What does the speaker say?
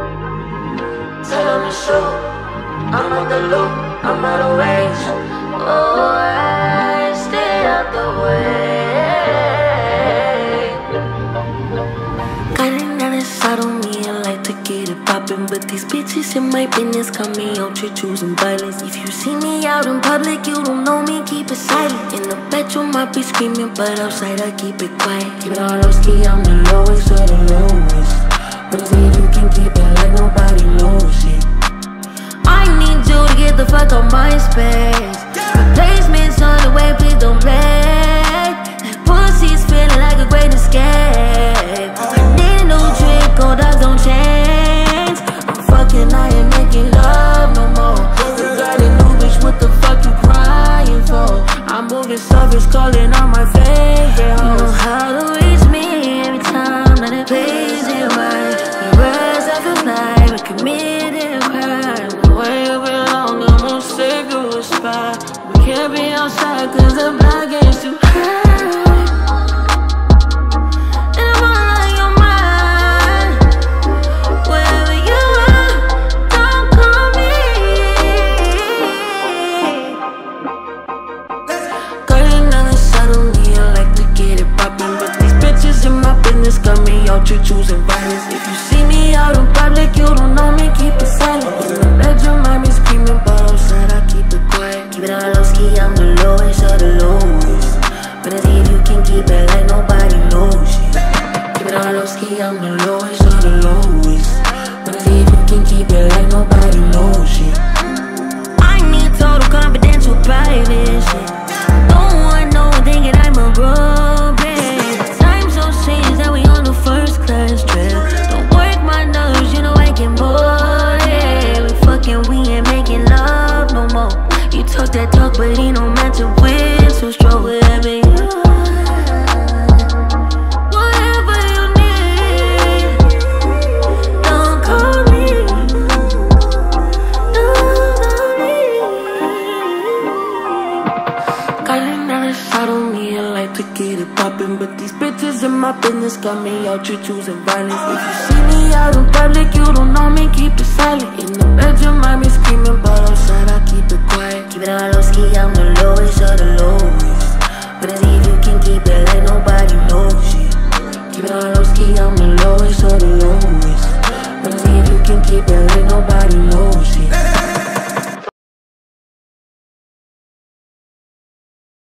Tell them to show I'm out the loop, I'm out of range. Oh, I stay out the way. Got another side on me, I like to get it poppin', but these bitches in my business call me out here choosing violence. If you see me out in public, you don't know me, keep it silent. In the bedroom, I be screaming, but outside I keep it quiet. Keep it all low ski, I'm the lowest of the lowest. But see if you can keep it like nobody knows it. I need you to get the fuck out my space. Replacements on the way, please don't play. That pussy's feeling like a great escape. I need a new trick, old dogs don't change. I'm fucking, I ain't making love no more. You got a new bitch, what the fuck you crying for? I'm moving surface, calling on my favorite hoes. You know how to reach me every time that it plays it right. The words I feel like we committed a crime. The way you belong, I'm gonna save you a spot. We can't be outside cause the block gets too high. And I'm all on your mind. Wherever you are, don't call me. Got another side on me, I like to get it poppin', but these bitches in my business got me out here choosing violence. If you see me out in public, you don't know me, keep it silent. In the bedroom, I be screaming, but outside I keep it quiet. Keep it all low ski, I'm the lowest of the lowest. But see if you can keep it like nobody knows it. Keep it all low ski, I'm the lowest of the lowest. But see if you can keep it like nobody knows it. I need total confidential privacy. Don't want no one thinking I'm a robot. Time so strange that we on the first class trip. Don't work my nerves, you know I can board it. We fucking, we ain't making love no more. You talk that talk, but ain't no matching with. So strong, whatever you want. Whatever you need. Don't call me. Don't call me. Got another shot on me, I like to get it poppin', but these bitches in my business got me out here choosing violence. If you see me out in public, you don't know me, keep it silent. In the bedroom, I be screaming, but outside I keep it quiet. Keep it all low ski, I'm the lowest of the lowest. But see if you can keep it like nobody knows it. Keep it all low ski, I'm the lowest of the lowest. But see if you can keep it like nobody knows it.